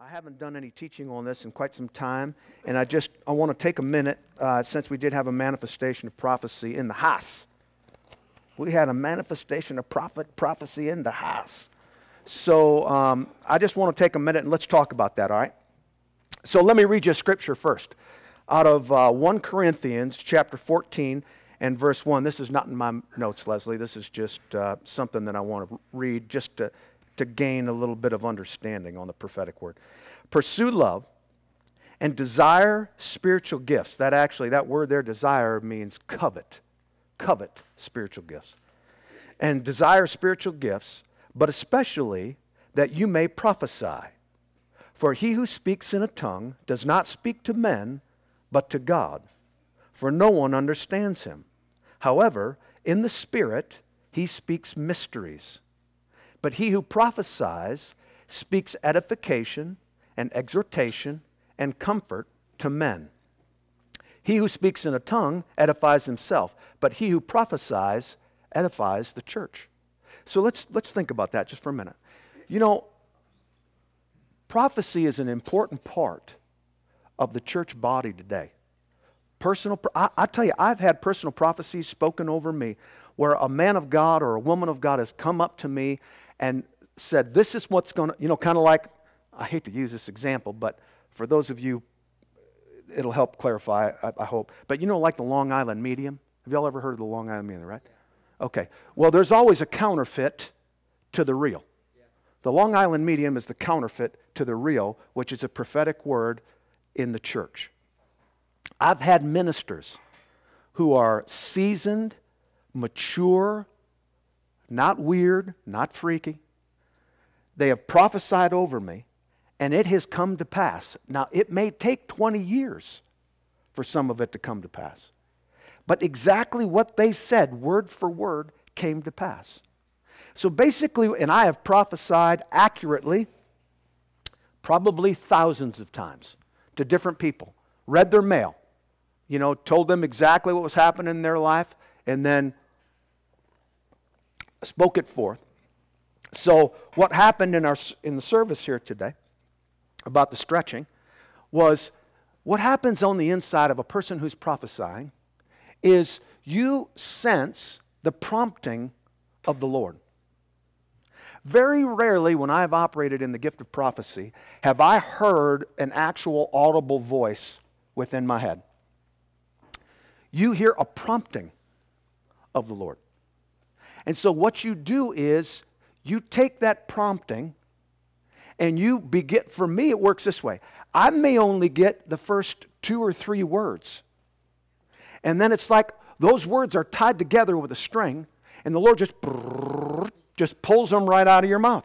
I haven't done any teaching on this in quite some time, and I want to take a minute, since we did have a manifestation of prophecy in the house. We had a manifestation of prophecy in the house. So I just want to take a minute and let's talk about that, all right? So let me read you a scripture first. Out of 1 Corinthians chapter 14 and verse 1. This is not in my notes, Leslie. This is just something that I want to read just to gain a little bit of understanding on the prophetic word. Pursue love and desire spiritual gifts. That word there, desire, means covet. Covet spiritual gifts. And desire spiritual gifts, but especially that you may prophesy. For he who speaks in a tongue does not speak to men, but to God. For no one understands him. However, in the Spirit he speaks mysteries. But he who prophesies speaks edification and exhortation and comfort to men. He who speaks in a tongue edifies himself, but he who prophesies edifies the church. So let's think about that just for a minute. You know, prophecy is an important part of the church body today. I tell you, I've had personal prophecies spoken over me where a man of God or a woman of God has come up to me and said, this is what's going to, kind of like, I hate to use this example, but for those of you, it'll help clarify, I hope. But like the Long Island Medium? Have y'all ever heard of the Long Island Medium, right? Okay. Well, there's always a counterfeit to the real. The Long Island Medium is the counterfeit to the real, which is a prophetic word in the church. I've had ministers who are seasoned, mature, not weird, not freaky. They have prophesied over me, and it has come to pass. Now, it may take 20 years for some of it to come to pass. But exactly what they said, word for word, came to pass. So basically, and I have prophesied accurately, probably thousands of times, to different people. Read their mail, told them exactly what was happening in their life, and then spoke it forth. So what happened in the service here today about the stretching was what happens on the inside of a person who's prophesying is you sense the prompting of the Lord. Very rarely when I've operated in the gift of prophecy have I heard an actual audible voice within my head. You hear a prompting of the Lord. And so what you do is you take that prompting and for me it works this way. I may only get the first 2 or 3 words. And then it's like those words are tied together with a string and the Lord just pulls them right out of your mouth.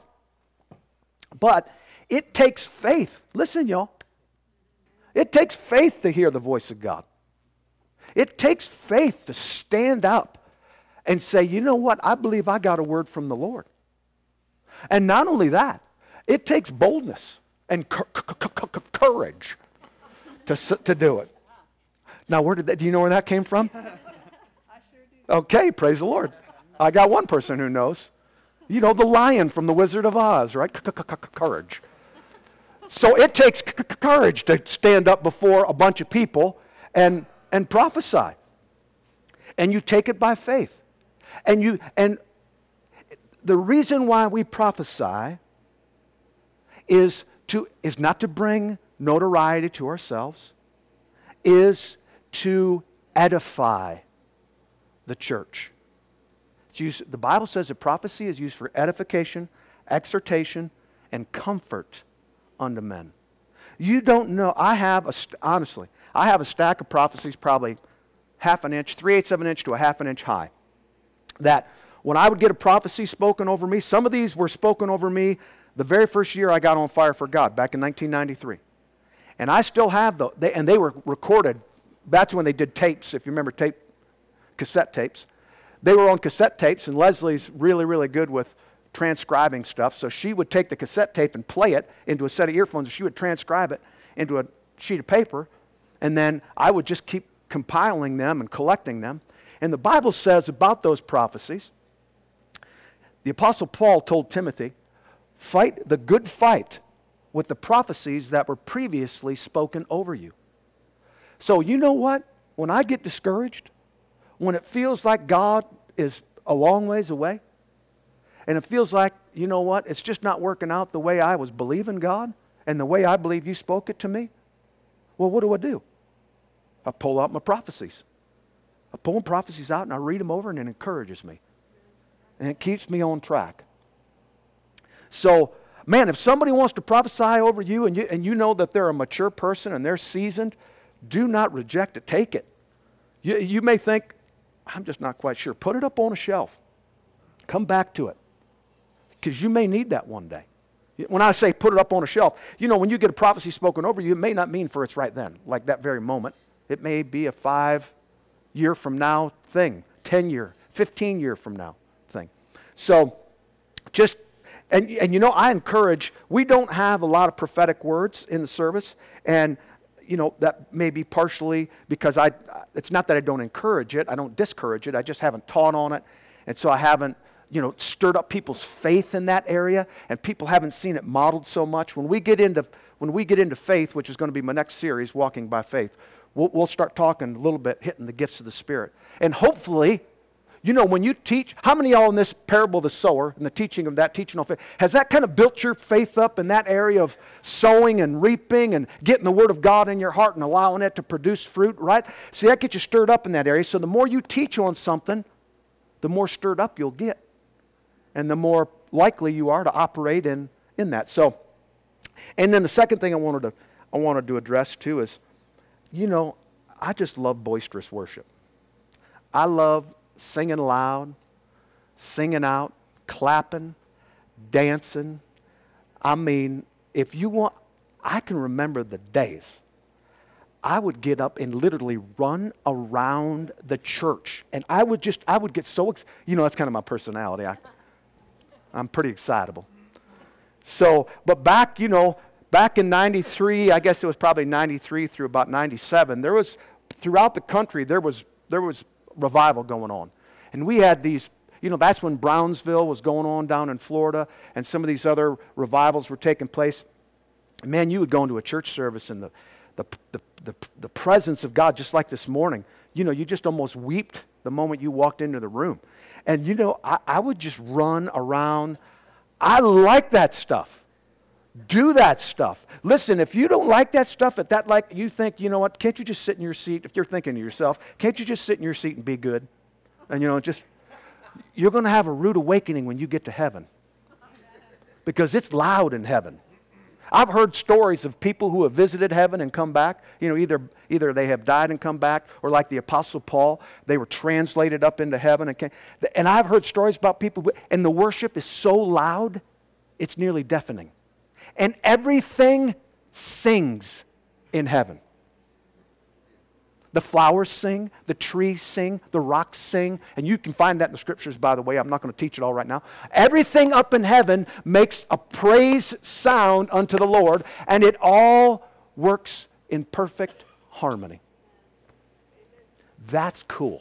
But it takes faith. Listen, y'all. It takes faith to hear the voice of God. It takes faith to stand up and say, you know what? I believe I got a word from the Lord. And not only that, it takes boldness and courage to do it. Now, do you know where that came from? I sure do. Okay, praise the Lord. I got one person who knows. The lion from The Wizard of Oz, right? Courage. So it takes courage to stand up before a bunch of people and prophesy. And you take it by faith. And the reason why we prophesy is not to bring notoriety to ourselves, is to edify the church. The Bible says that prophecy is used for edification, exhortation, and comfort unto men. You don't know. Honestly, I have a stack of prophecies probably 1/2 inch, 3/8 of an inch to a 1/2 inch high. That when I would get a prophecy spoken over me, some of these were spoken over me the very first year I got on fire for God, back in 1993. And I still have those, and they were recorded. That's when they did tapes, if you remember cassette tapes. They were on cassette tapes, and Leslie's really, really good with transcribing stuff. So she would take the cassette tape and play it into a set of earphones. She would transcribe it into a sheet of paper, and then I would just keep compiling them and collecting them. And the Bible says about those prophecies, the Apostle Paul told Timothy, fight the good fight with the prophecies that were previously spoken over you. So you know what? When I get discouraged, when it feels like God is a long ways away, and it feels like, you know what, it's just not working out the way I was believing God and the way I believe you spoke it to me, well, what do? I pull out my prophecies. I pull my prophecies out and I read them over, and it encourages me. And it keeps me on track. So, man, if somebody wants to prophesy over you and you know that they're a mature person and they're seasoned, do not reject it. Take it. You may think, I'm just not quite sure. Put it up on a shelf. Come back to it. Because you may need that one day. When I say put it up on a shelf, you know, when you get a prophecy spoken over you, it may not mean for it's right then, like that very moment. It may be a 5-year from now thing, 10-year, 15-year from now thing. So just, and you know, I encourage, we don't have a lot of prophetic words in the service, and you know, that may be partially because it's not that I don't encourage it, I don't discourage it, I just haven't taught on it, and so I haven't, you know, stirred up people's faith in that area, and people haven't seen it modeled so much. When we get into faith, which is going to be my next series, Walking by Faith, we'll start talking a little bit, hitting the gifts of the Spirit. And hopefully, you know, when you teach, how many of y'all in this parable of the sower and the teaching of that, teaching on faith, has that kind of built your faith up in that area of sowing and reaping and getting the Word of God in your heart and allowing it to produce fruit, right? See, that gets you stirred up in that area. So the more you teach on something, the more stirred up you'll get. And the more likely you are to operate in that. So, and then the second thing I wanted to address too is, you know, I just love boisterous worship. I love singing loud, singing out, clapping, dancing. I mean, if you want, I can remember the days I would get up and literally run around the church. And I would get so, you know, that's kind of my personality. I'm pretty excitable. So, but back in 93, I guess it was probably 93 through about 97, throughout the country, there was revival going on. And we had these, you know, that's when Brownsville was going on down in Florida, and some of these other revivals were taking place. Man, you would go into a church service and the presence of God, just like this morning, you know, you just almost wept the moment you walked into the room. And, you know, I would just run around. I like that stuff. Do that stuff. Listen, if you don't like that stuff, you think, you know what, can't you just sit in your seat? If you're thinking to yourself, can't you just sit in your seat and be good? And, you know, you're going to have a rude awakening when you get to heaven. Because it's loud in heaven. I've heard stories of people who have visited heaven and come back. You know, either they have died and come back, or like the Apostle Paul, they were translated up into heaven and came. And I've heard stories about people, and the worship is so loud, it's nearly deafening. And everything sings in heaven. The flowers sing, the trees sing, the rocks sing, and you can find that in the scriptures, by the way. I'm not going to teach it all right now. Everything up in heaven makes a praise sound unto the Lord, and it all works in perfect harmony. That's cool.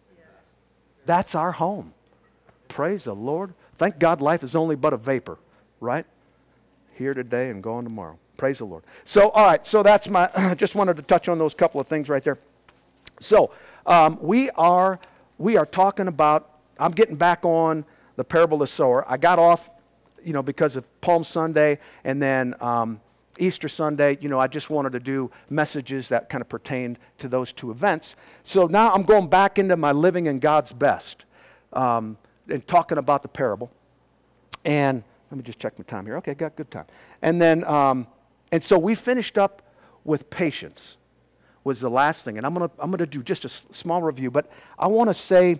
That's our home. Praise the Lord. Thank God life is only but a vapor, right? Here today and gone tomorrow. Praise the Lord. So, all right, so that's just wanted to touch on those couple of things right there. So, we are talking about, I'm getting back on the parable of the sower. I got off, you know, because of Palm Sunday and then Easter Sunday. You know, I just wanted to do messages that kind of pertained to those two events. So now I'm going back into my living in God's best and talking about the parable. And let me just check my time here. Okay, got good time. And then, and so we finished up with patience. Was the last thing, and I'm gonna do just a small review, but I want to say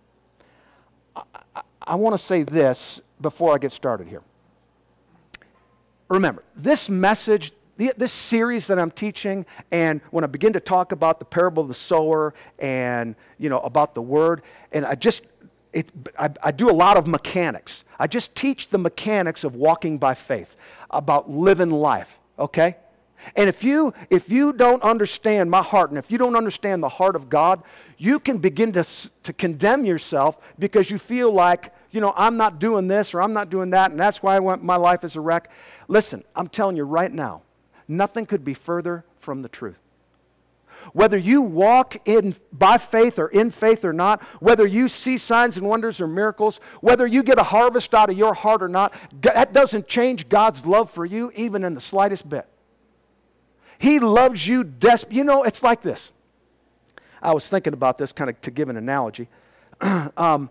this before I get started here. Remember, this message, this series that I'm teaching, and when I begin to talk about the parable of the sower and, you know, about the word, and I do a lot of mechanics. I just teach the mechanics of walking by faith, about living life. Okay. And if you don't understand my heart, and if you don't understand the heart of God, you can begin to condemn yourself because you feel like, I'm not doing this or I'm not doing that, and that's why my life is a wreck. Listen, I'm telling you right now, nothing could be further from the truth. Whether you walk in by faith or in faith or not, whether you see signs and wonders or miracles, whether you get a harvest out of your heart or not, that doesn't change God's love for you even in the slightest bit. He loves you desperately. It's like this. I was thinking about this kind of to give an analogy. When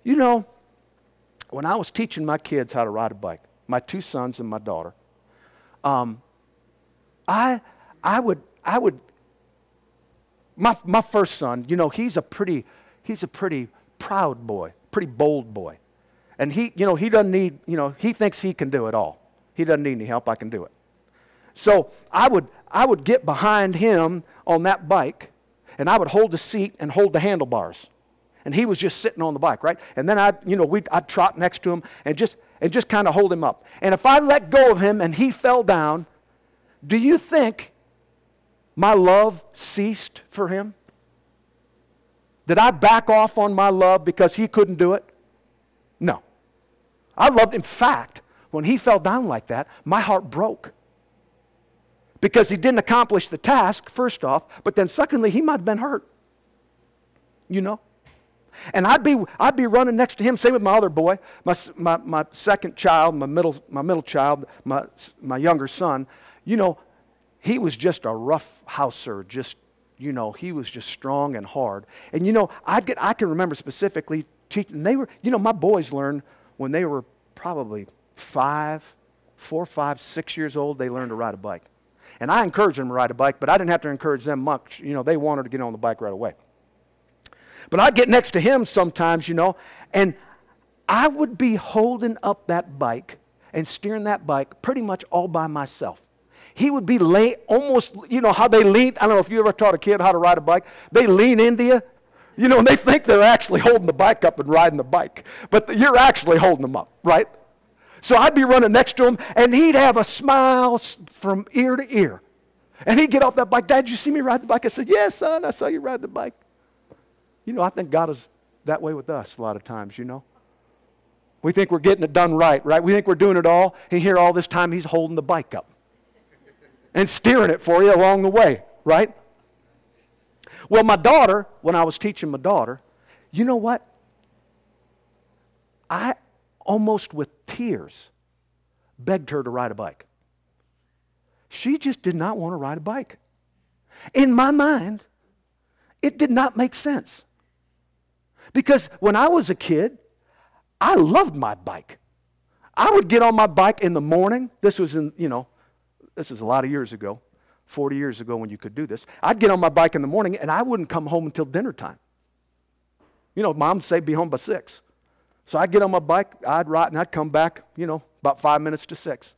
I was teaching my kids how to ride a bike, my two sons and my daughter, I would my first son, he's a pretty proud boy, pretty bold boy. And he doesn't need, he thinks he can do it all. He doesn't need any help, I can do it. So I would get behind him on that bike, and I would hold the seat and hold the handlebars. And he was just sitting on the bike, right? And then I'd trot next to him and just kind of hold him up. And if I let go of him and he fell down, do you think my love ceased for him? Did I back off on my love because he couldn't do it? No. I loved him. In fact, when he fell down like that, my heart broke. Because he didn't accomplish the task, first off, but then secondly, he might have been hurt. And I'd be running next to him, same with my other boy, my second child, my middle child, my younger son. He was just a rough houser, he was just strong and hard. And I can remember specifically teaching, they were, my boys learned when they were probably 4, 5, 6 years old, they learned to ride a bike. And I encouraged them to ride a bike, but I didn't have to encourage them much. They wanted to get on the bike right away. But I'd get next to him sometimes, and I would be holding up that bike and steering that bike pretty much all by myself. He would be almost, how they lean. I don't know if you ever taught a kid how to ride a bike. They lean into you, and they think they're actually holding the bike up and riding the bike. But you're actually holding them up, right? So I'd be running next to him, and he'd have a smile from ear to ear. And he'd get off that bike. Dad, did you see me ride the bike? I said, yes, son, I saw you ride the bike. I think God is that way with us a lot of times, We think we're getting it done right? We think we're doing it all, and here all this time he's holding the bike up and steering it for you along the way, right? Well, my daughter, when I was teaching my daughter, you know what? I almost with tears begged her to ride a bike. She just did not want to ride a bike. In my mind, it did not make sense. Because when I was a kid, I loved my bike. I would get on my bike in the morning. This was this is a lot of years ago, 40 years ago when you could do this. I'd get on my bike in the morning, and I wouldn't come home until dinner time. Mom would say be home by 6. So I'd get on my bike, I'd ride, and I'd come back, about 5 minutes to 6.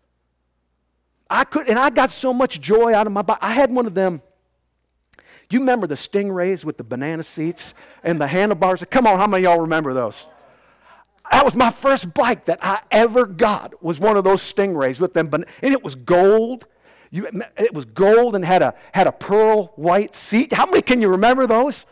And I got so much joy out of my bike. I had one of them. You remember the Stingrays with the banana seats and the handlebars? Come on, how many of y'all remember those? That was my first bike that I ever got, was one of those Stingrays with them. And it was gold. It was gold and had a pearl white seat. How many can you remember those?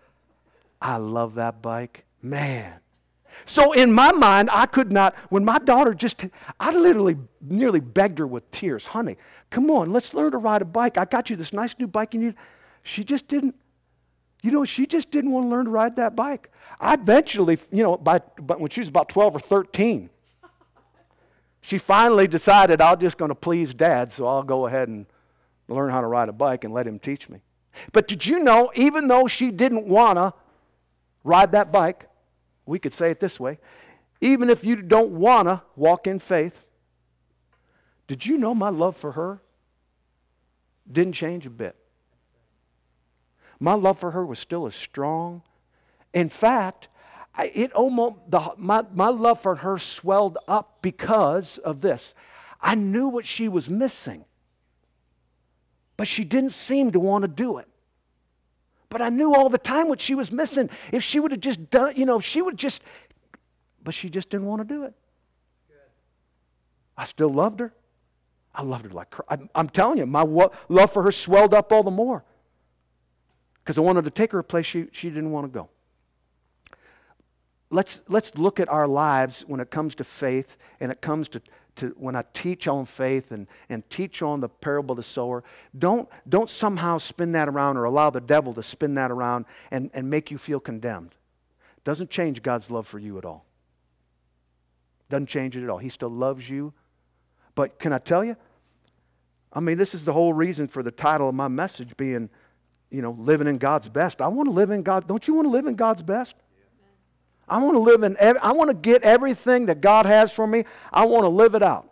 I love that bike. Man. So in my mind, I could not, when my daughter I literally nearly begged her with tears, honey, come on, let's learn to ride a bike. I got you this nice new bike you need. She just didn't want to learn to ride that bike. I eventually, but when she was about 12 or 13, she finally decided I'm just going to please Dad, so I'll go ahead and learn how to ride a bike and let him teach me. But did you know, even though she didn't want to ride that bike, we could say it this way, even if you don't want to walk in faith, did you know my love for her didn't change a bit? My love for her was still as strong. In fact, my love for her swelled up because of this. I knew what she was missing, but she didn't seem to want to do it. But I knew all the time what she was missing. If she would have just done, but she just didn't want to do it. I still loved her. I loved her like I'm telling you, my love for her swelled up all the more because I wanted to take her a place she didn't want to go. Let's look at our lives when it comes to faith and it comes to when I teach on faith and teach on the parable of the sower. Don't somehow spin that around or allow the devil to spin that around and make you feel condemned. Doesn't change God's love for you at all. Doesn't change it at all. He still loves you. But can I tell you? I mean, this is the whole reason for the title of my message being, living in God's best. I want to live in God. Don't you want to live in God's best? I want to live I want to get everything that God has for me. I want to live it out.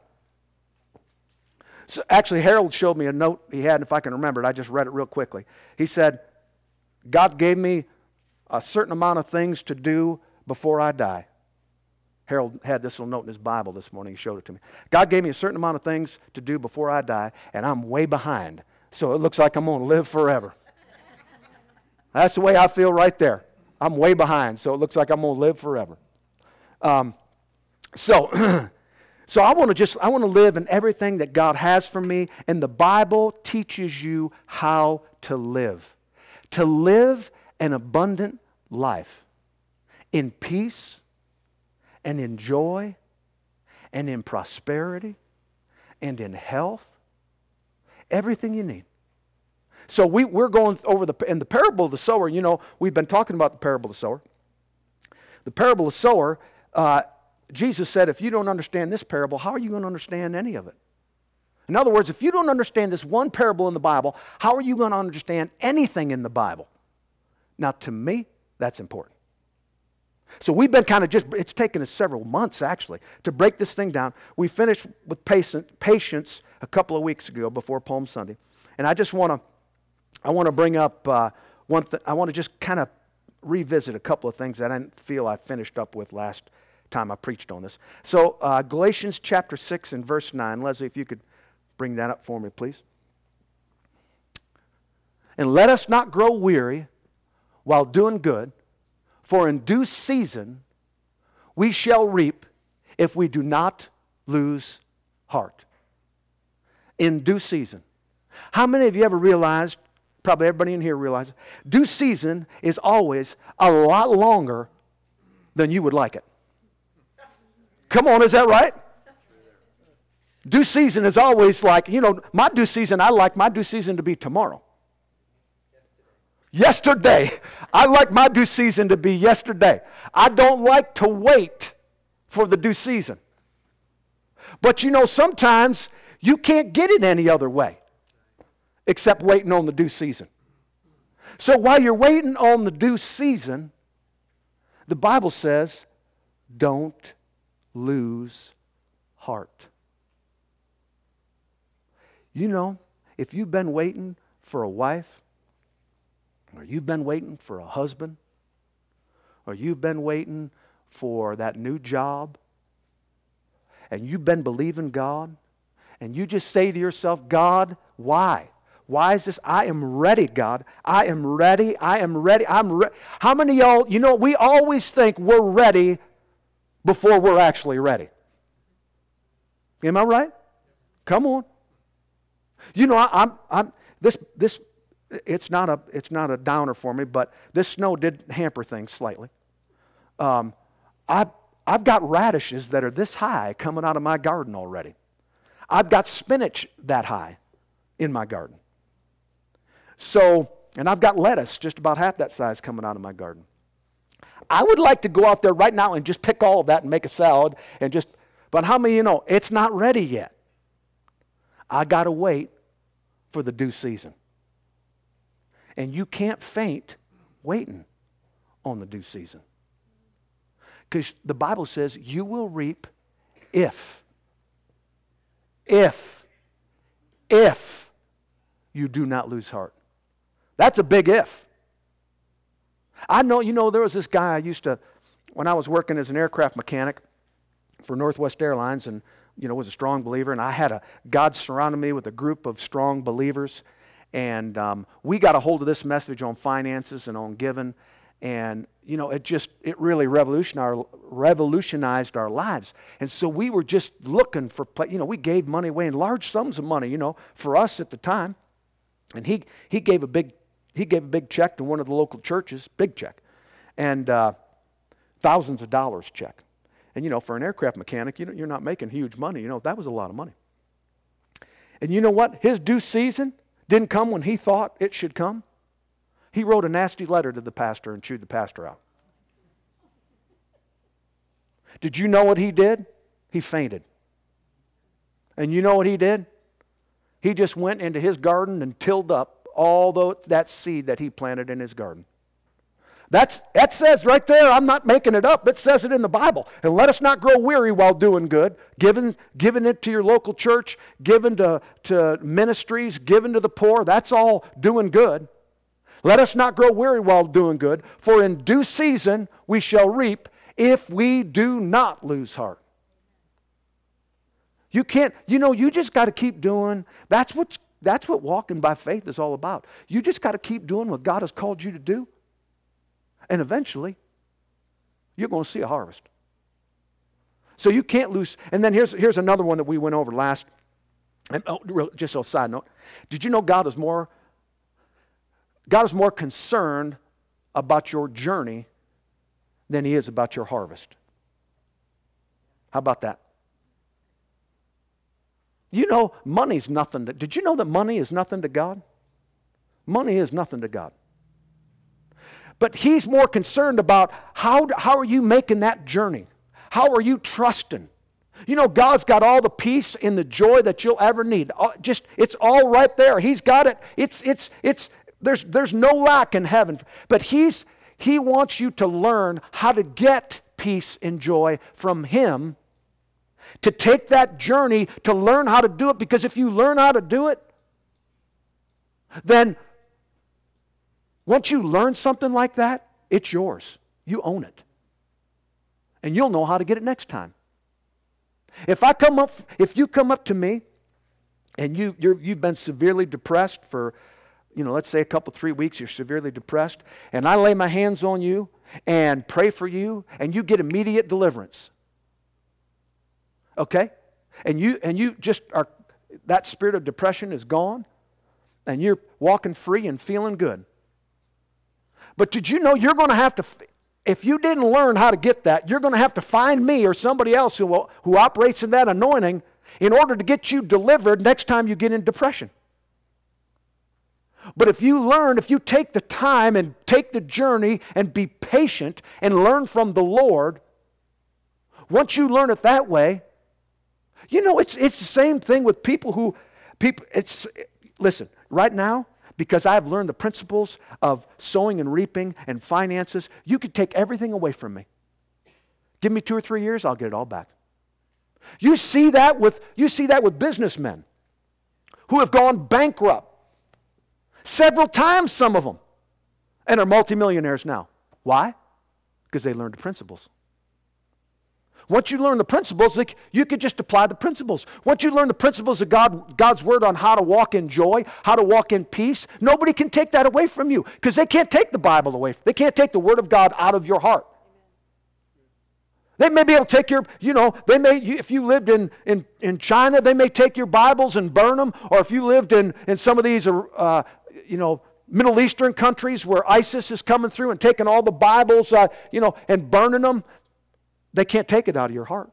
So actually, Harold showed me a note he had, and if I can remember it, I just read it real quickly. He said, God gave me a certain amount of things to do before I die. Harold had this little note in his Bible this morning. He showed it to me. God gave me a certain amount of things to do before I die, and I'm way behind. So it looks like I'm going to live forever. That's the way I feel right there. I'm way behind, so it looks like I'm going to live forever. So I want to live in everything that God has for me, and the Bible teaches you how to live. To live an abundant life in peace and in joy and in prosperity and in health. Everything you need. So we're going over in the parable of the sower. We've been talking about the parable of the sower. The parable of the sower, Jesus said, if you don't understand this parable, how are you going to understand any of it? In other words, if you don't understand this one parable in the Bible, how are you going to understand anything in the Bible? Now, to me, that's important. So we've been it's taken us several months, actually, to break this thing down. We finished with patience a couple of weeks ago before Palm Sunday. And I want to bring up one thing. I want to just kind of revisit a couple of things that I didn't feel I finished up with last time I preached on this. So Galatians chapter 6 and verse 9. Leslie, if you could bring that up for me, please. And let us not grow weary while doing good, for in due season we shall reap if we do not lose heart. In due season. How many of you ever realized, probably everybody in here realizes, due season is always a lot longer than you would like it? Come on, is that right? Due season is always like, my due season, I like my due season to be tomorrow. Yesterday. I like my due season to be yesterday. I don't like to wait for the due season. But sometimes you can't get it any other way except waiting on the due season. So while you're waiting on the due season, the Bible says, don't lose heart. If you've been waiting for a wife, or you've been waiting for a husband, or you've been waiting for that new job, and you've been believing God, and you just say to yourself, God, why? Why is this? I am ready, God. I am ready. I am ready. How many of y'all, we always think we're ready before we're actually ready. Am I right? Come on. It's not a downer for me, but this snow did hamper things slightly. I've got radishes that are this high coming out of my garden already. I've got spinach that high in my garden. And I've got lettuce just about half that size coming out of my garden. I would like to go out there right now and just pick all of that and make a salad but how many of you know it's not ready yet? I got to wait for the due season. And you can't faint waiting on the due season. Because the Bible says you will reap if you do not lose heart. That's a big if. I know, there was this guy when I was working as an aircraft mechanic for Northwest Airlines and, was a strong believer, and God surrounded me with a group of strong believers, and we got a hold of this message on finances and on giving, And, it really revolutionized our lives. And so we were just looking for, we gave money away in large sums of money, for us at the time. And he gave a big check to one of the local churches, big check, and thousands of dollars check. And, for an aircraft mechanic, you're not making huge money. That was a lot of money. And you know what? His due season didn't come when he thought it should come. He wrote a nasty letter to the pastor and chewed the pastor out. Did you know what he did? He fainted. And you know what he did? He just went into his garden and tilled up all that seed that he planted in his garden. That says right there, I'm not making it up, it says it in the Bible. And let us not grow weary while doing good, giving it to your local church, giving to ministries, giving to the poor, that's all doing good. Let us not grow weary while doing good, for in due season we shall reap if we do not lose heart. You can't, you just got to keep doing, that's what walking by faith is all about. You just got to keep doing what God has called you to do, and eventually you're going to see a harvest. So you can't lose. And then here's another one that we went over last, and just a side note. Did you know God is more concerned about your journey than He is about your harvest? How about that? Money's nothing. Did you know that money is nothing to God? Money is nothing to God. But He's more concerned about how are you making that journey? How are you trusting? God's got all the peace and the joy that you'll ever need. It's all right there. He's got it. There's no lack in heaven. But He wants you to learn how to get peace and joy from Him, to take that journey, to learn how to do it. Because if you learn how to do it, then once you learn something like that, it's yours. You own it. And you'll know how to get it next time. If you come up to me and you've been severely depressed for, let's say a couple, 3 weeks, you're severely depressed, and I lay my hands on you and pray for you, and you get immediate deliverance. Okay? And you just are, that spirit of depression is gone, and you're walking free and feeling good. But did you know you're going to have to, if you didn't learn how to get that, you're going to have to find me or somebody else who operates in that anointing in order to get you delivered next time you get in depression. But if you take the time and take the journey and be patient and learn from the Lord, once you learn it that way, it's the same thing with listen, right now, because I've learned the principles of sowing and reaping and finances, you could take everything away from me. Give me 2 or 3 years, I'll get it all back. You see that with businessmen who have gone bankrupt several times, some of them, and are multimillionaires now. Why? Because they learned the principles. Once you learn the principles, you could just apply the principles. Once you learn the principles of God's Word on how to walk in joy, how to walk in peace, nobody can take that away from you, because they can't take the Bible away. They can't take the Word of God out of your heart. They may be able to take if you lived in China, they may take your Bibles and burn them, or if you lived in some of these Middle Eastern countries where ISIS is coming through and taking all the Bibles, and burning them, they can't take it out of your heart.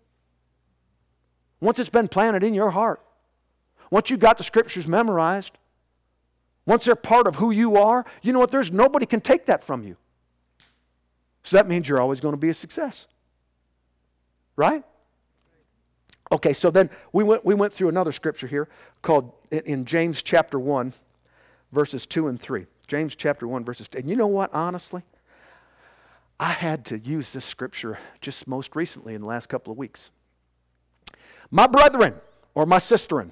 Once it's been planted in your heart, once you got the Scriptures memorized, once they're part of who you are, you know what? Nobody can take that from you. So that means you're always going to be a success. Right? Okay, so then we went through another scripture here called in James chapter 1, verses 2 and 3. James chapter 1, verses 2. And you know what, honestly? I had to use this scripture just most recently in the last couple of weeks. My brethren, or my sisterin,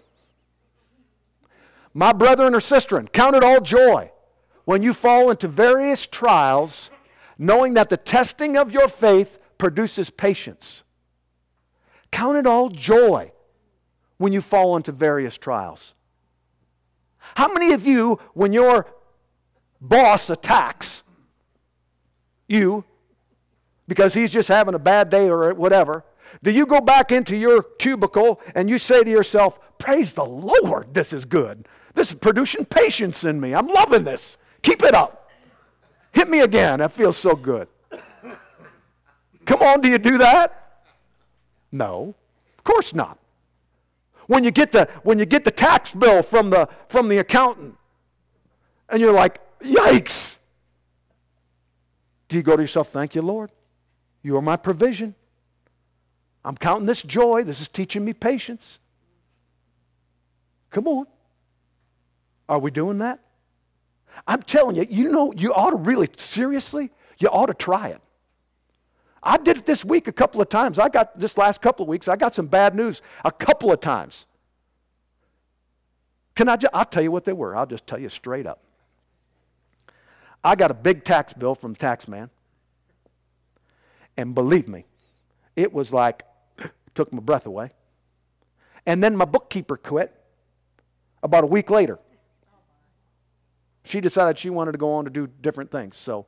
my brethren or sisterin, count it all joy when you fall into various trials, knowing that the testing of your faith produces patience. Count it all joy when you fall into various trials. How many of you, when your boss attacks, you, because he's just having a bad day or whatever, do you go back into your cubicle and you say to yourself, praise the Lord, this is good. This is producing patience in me. I'm loving this. Keep it up. Hit me again. That feels so good. Come on, do you do that? No, of course not. When you get the tax bill from the accountant, and you're like, yikes. Do you go to yourself, thank you, Lord. You are my provision. I'm counting this joy. This is teaching me patience. Come on. Are we doing that? I'm telling you, you ought to really, seriously, you ought to try it. I did it this week a couple of times. This last couple of weeks, I got some bad news a couple of times. I'll tell you what they were. I'll just tell you straight up. I got a big tax bill from the tax man. And believe me, it was like, took my breath away. And then my bookkeeper quit about a week later. She decided she wanted to go on to do different things. So,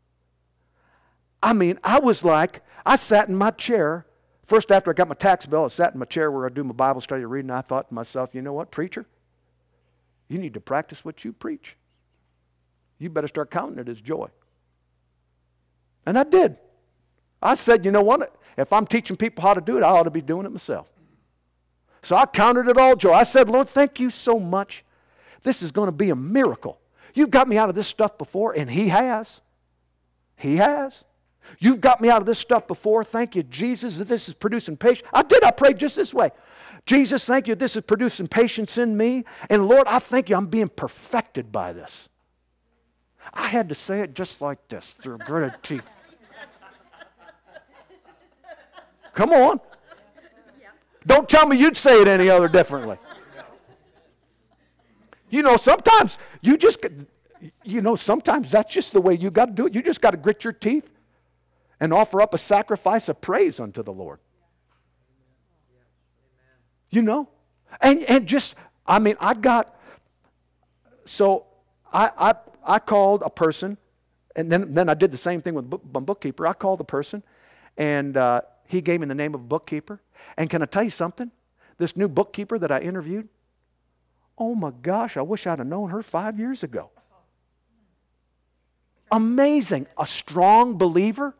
I sat in my chair. First, after I got my tax bill, I sat in my chair where I do my Bible study reading. I thought to myself, you know what, preacher? You need to practice what you preach. You better start counting it as joy. And I did. I said, you know what? If I'm teaching people how to do it, I ought to be doing it myself. So I counted it all joy. I said, Lord, thank you so much. This is going to be a miracle. You've got me out of this stuff before, and He has. He has. You've got me out of this stuff before. Thank you, Jesus, that this is producing patience. I prayed just this way. Jesus, thank you, this is producing patience in me. And Lord, I thank you, I'm being perfected by this. I had to say it just like this, through gritted teeth. Come on. Don't tell me you'd say it any other differently. Sometimes sometimes that's just the way you got to do it. You just got to grit your teeth and offer up a sacrifice of praise unto the Lord. I called a person, and then I did the same thing with my bookkeeper. I called a person, and he gave me the name of a bookkeeper. And can I tell you something? This new bookkeeper that I interviewed, oh my gosh, I wish I'd have known her 5 years ago. Amazing. A strong believer.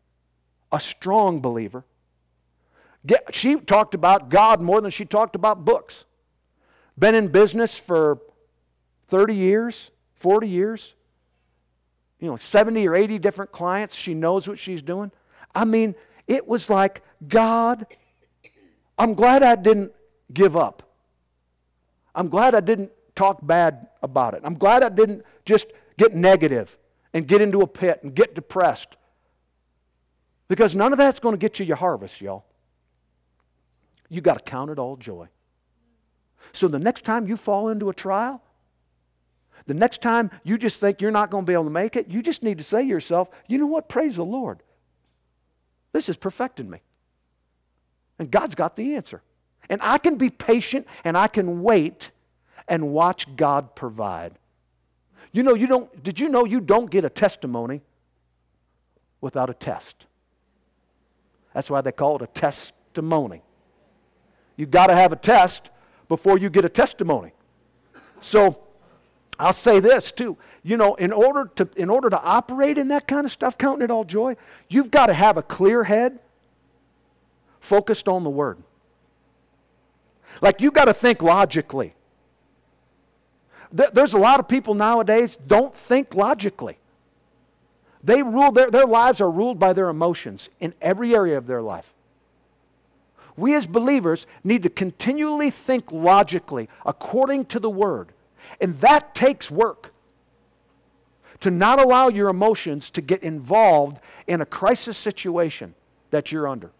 She talked about God more than she talked about books. Been in business for 30 years, 40 years. 70 or 80 different clients. She knows what she's doing. It was like, God, I'm glad I didn't give up. I'm glad I didn't talk bad about it. I'm glad I didn't just get negative and get into a pit and get depressed. Because none of that's going to get you your harvest, y'all. You got to count it all joy. So the next time you fall into a trial, the next time you just think you're not going to be able to make it, you just need to say to yourself, you know what, praise the Lord. This has perfected me. And God's got the answer. And I can be patient and I can wait and watch God provide. Did you know you don't get a testimony without a test? That's why they call it a testimony. You've got to have a test before you get a testimony. So I'll say this too. In order to operate in that kind of stuff, counting it all joy, you've got to have a clear head focused on the Word. Like you've got to think logically. There's a lot of people nowadays don't think logically. They rule their lives are ruled by their emotions in every area of their life. We as believers need to continually think logically according to the Word. And that takes work. To not allow your emotions to get involved in a crisis situation that you're under.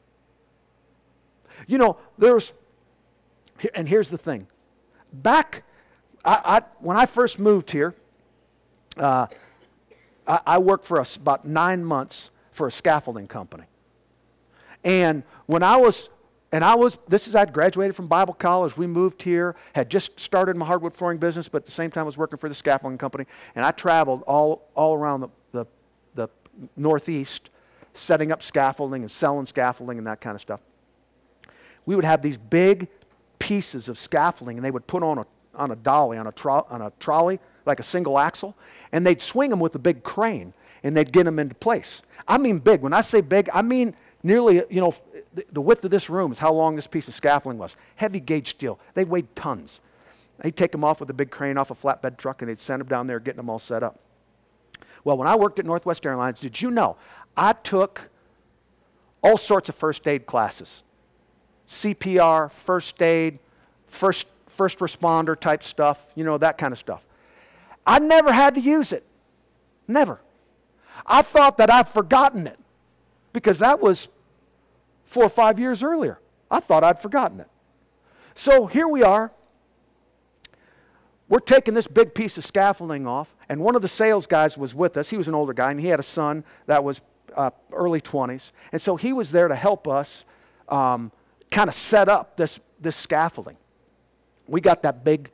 And here's the thing. When I first moved here, I worked for about 9 months for a scaffolding company. And I'd graduated from Bible college. We moved here, had just started my hardwood flooring business, but at the same time I was working for the scaffolding company. And I traveled all around Northeast, setting up scaffolding and selling scaffolding and that kind of stuff. We would have these big pieces of scaffolding, and they would put on a dolly, on a trolley, like a single axle, and they'd swing them with a big crane, and they'd get them into place. I mean big. When I say big, I mean nearly, the width of this room is how long this piece of scaffolding was. Heavy gauge steel. They weighed tons. They'd take them off with a big crane off a flatbed truck, and they'd send them down there, getting them all set up. Well, when I worked at Northwest Airlines, did you know I took all sorts of first aid classes? CPR, first aid, first responder type stuff, that kind of stuff. I never had to use it. Never. I thought that I'd forgotten it because that was 4 or 5 years earlier. I thought I'd forgotten it. So here we are. We're taking this big piece of scaffolding off, and one of the sales guys was with us. He was an older guy, and he had a son that was early 20s. And so he was there to help us kind of set up this scaffolding. We got that big,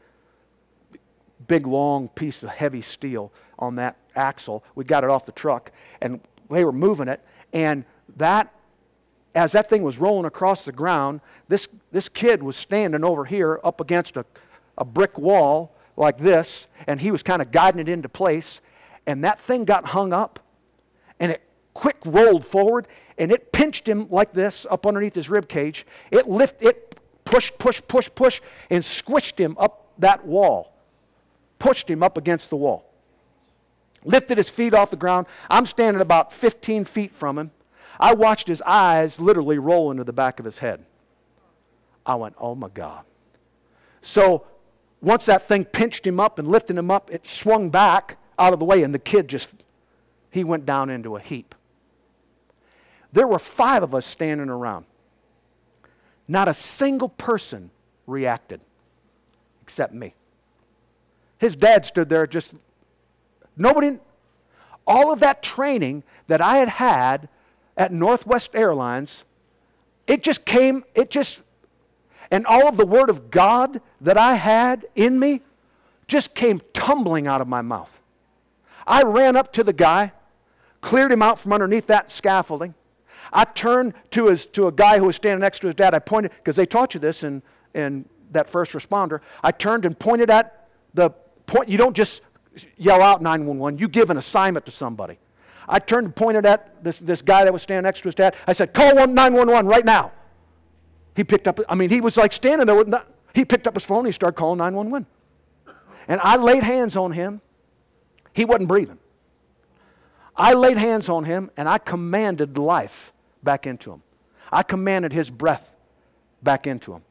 long piece of heavy steel on that axle. We got it off the truck, and they were moving it. And as that thing was rolling across the ground, this kid was standing over here up against a brick wall like this, and he was kind of guiding it into place. And that thing got hung up, and it quick rolled forward, and it pinched him like this up underneath his rib cage. It pushed, and squished him up that wall. Pushed him up against the wall. Lifted his feet off the ground. I'm standing about 15 feet from him. I watched his eyes literally roll into the back of his head. I went, oh my God. So once that thing pinched him up and lifted him up, it swung back out of the way, and the kid he went down into a heap. There were 5 of us standing around. Not a single person reacted except me. His dad stood there nobody. All of that training that I had at Northwest Airlines, and all of the Word of God that I had in me just came tumbling out of my mouth. I ran up to the guy, cleared him out from underneath that scaffolding. I turned to a guy who was standing next to his dad. I pointed, because they taught you this in that first responder. I turned and pointed at the point. You don't just yell out 911. You give an assignment to somebody. I turned and pointed at this guy that was standing next to his dad. I said, call 911 right now. He picked up, he was like standing there. He picked up his phone and he started calling 911. And I laid hands on him. He wasn't breathing. I laid hands on him, and I commanded life back into him. I commanded his breath back into him.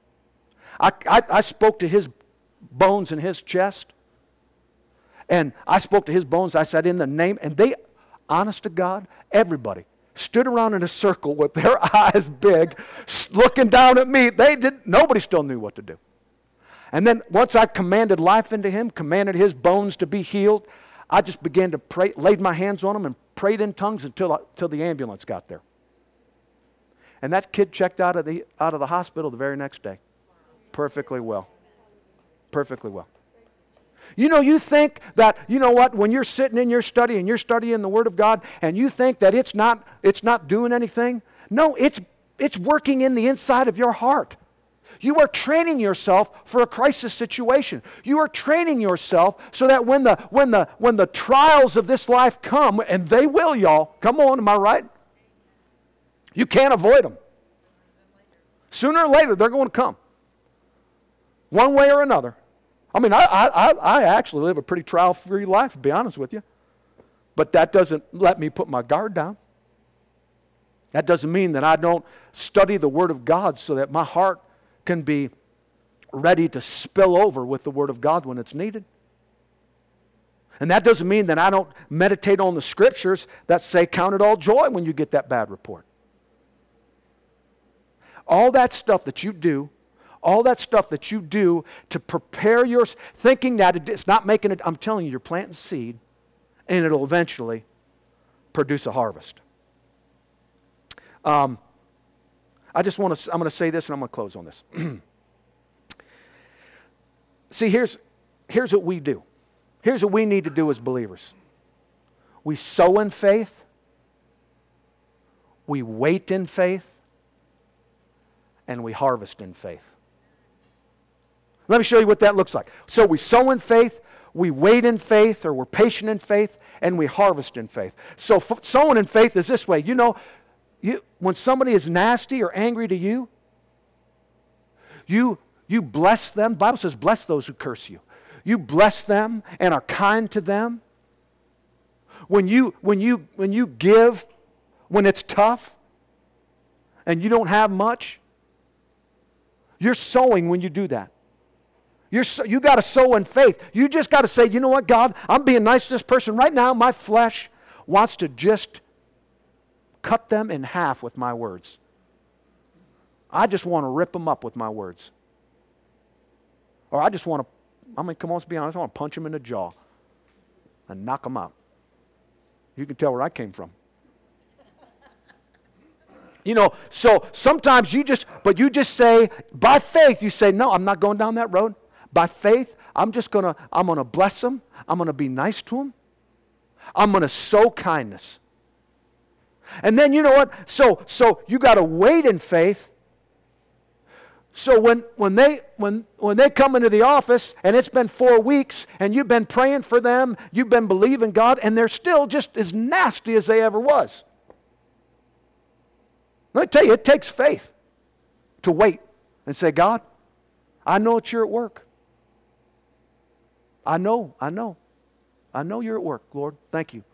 I spoke to his bones in his chest, and I spoke to his bones. I said, in the name, and they, honest to God, everybody stood around in a circle with their eyes big, looking down at me. Nobody still knew what to do. And then once I commanded life into him, commanded his bones to be healed, I just began to pray, laid my hands on him and prayed in tongues until the ambulance got there. And that kid checked out of the hospital the very next day. Perfectly well. Perfectly well. You think that, when you're sitting in your study and you're studying the Word of God and you think that it's not doing anything. No, it's working in the inside of your heart. You are training yourself for a crisis situation. You are training yourself so that when the trials of this life come, and they will, y'all. Come on, am I right? You can't avoid them. Sooner or later, they're going to come. One way or another. I actually live a pretty trial-free life, to be honest with you. But that doesn't let me put my guard down. That doesn't mean that I don't study the Word of God so that my heart can be ready to spill over with the Word of God when it's needed. And that doesn't mean that I don't meditate on the Scriptures that say, count it all joy when you get that bad report. All that stuff that you do to prepare your, thinking that it's not making it, I'm telling you, you're planting seed, and it'll eventually produce a harvest. I'm going to say this, and I'm going to close on this. See, here's what we do. Here's what we need to do as believers. We sow in faith. We wait in faith. And we harvest in faith. Let me show you what that looks like. So we sow in faith, we wait in faith, or we're patient in faith, and we harvest in faith. So sowing in faith is this way. When somebody is nasty or angry to you, you bless them. The Bible says, bless those who curse you. You bless them and are kind to them. When you give, when it's tough, and you don't have much, you're sowing when you do that. You got to sow in faith. You just got to say, you know what, God, I'm being nice to this person. Right now, my flesh wants to just cut them in half with my words. I just want to rip them up with my words. Or I just want to, come on, let's be honest, I want to punch them in the jaw and knock them out. You can tell where I came from. So sometimes you just say, by faith, you say, no, I'm not going down that road. By faith, I'm going to bless them. I'm going to be nice to them. I'm going to sow kindness. And then you know what? So you got to wait in faith. So when they come into the office and it's been 4 weeks and you've been praying for them, you've been believing God, and they're still just as nasty as they ever was. Let me tell you, it takes faith to wait and say, God, I know that you're at work. I know you're at work, Lord. Thank you.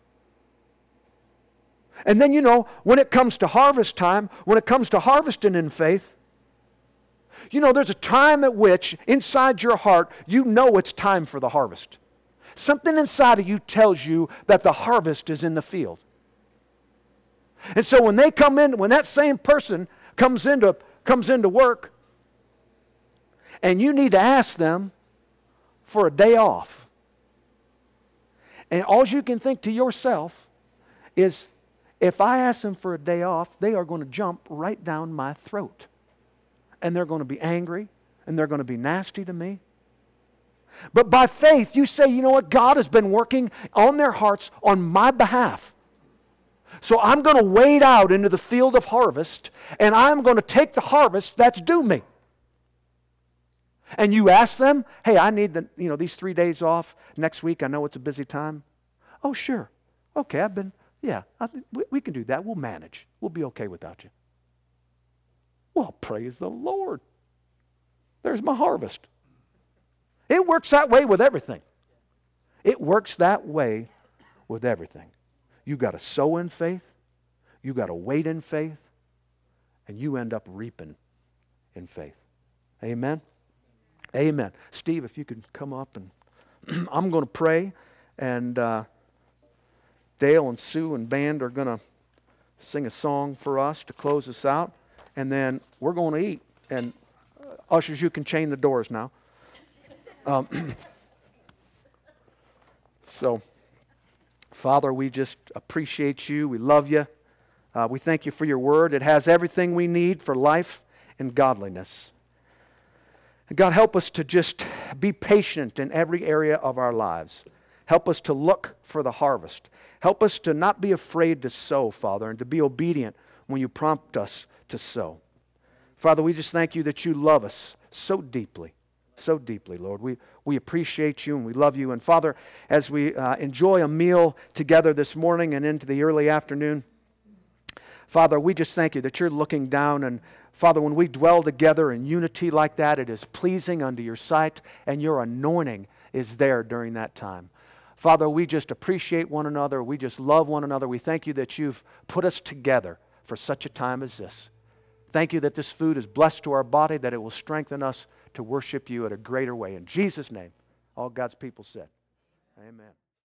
And then, when it comes to harvest time, when it comes to harvesting in faith, there's a time at which, inside your heart, it's time for the harvest. Something inside of you tells you that the harvest is in the field. And so when they come in, when that same person comes into work, and you need to ask them for a day off, and all you can think to yourself is, if I ask them for a day off, they are going to jump right down my throat. And they're going to be angry, and they're going to be nasty to me. But by faith, you say, you know what? God has been working on their hearts on my behalf. So I'm going to wade out into the field of harvest, and I'm going to take the harvest that's due me. And you ask them, hey, I need these 3 days off next week. I know it's a busy time. Oh, sure. Okay, we can do that. We'll manage. We'll be okay without you. Well, praise the Lord. There's my harvest. It works that way with everything. It works that way with everything. You got to sow in faith, you got to wait in faith, and you end up reaping in faith. Amen? Amen. Steve, if you could come up, and I'm going to pray, and Dale and Sue and band are going to sing a song for us to close us out, and then we're going to eat. And ushers, you can chain the doors now. So, Father, we just appreciate you. We love you. We thank you for your word. It has everything we need for life and godliness. And God, help us to just be patient in every area of our lives. Help us to look for the harvest. Help us to not be afraid to sow, Father, and to be obedient when you prompt us to sow. Father, we just thank you that you love us so deeply, Lord. We appreciate you and we love you. And Father, as we enjoy a meal together this morning and into the early afternoon, Father, we just thank you that you're looking down, and Father, when we dwell together in unity like that, it is pleasing unto your sight, and your anointing is there during that time. Father, we just appreciate one another. We just love one another. We thank you that you've put us together for such a time as this. Thank you that this food is blessed to our body, that it will strengthen us to worship you in a greater way. In Jesus' name, all God's people said, amen.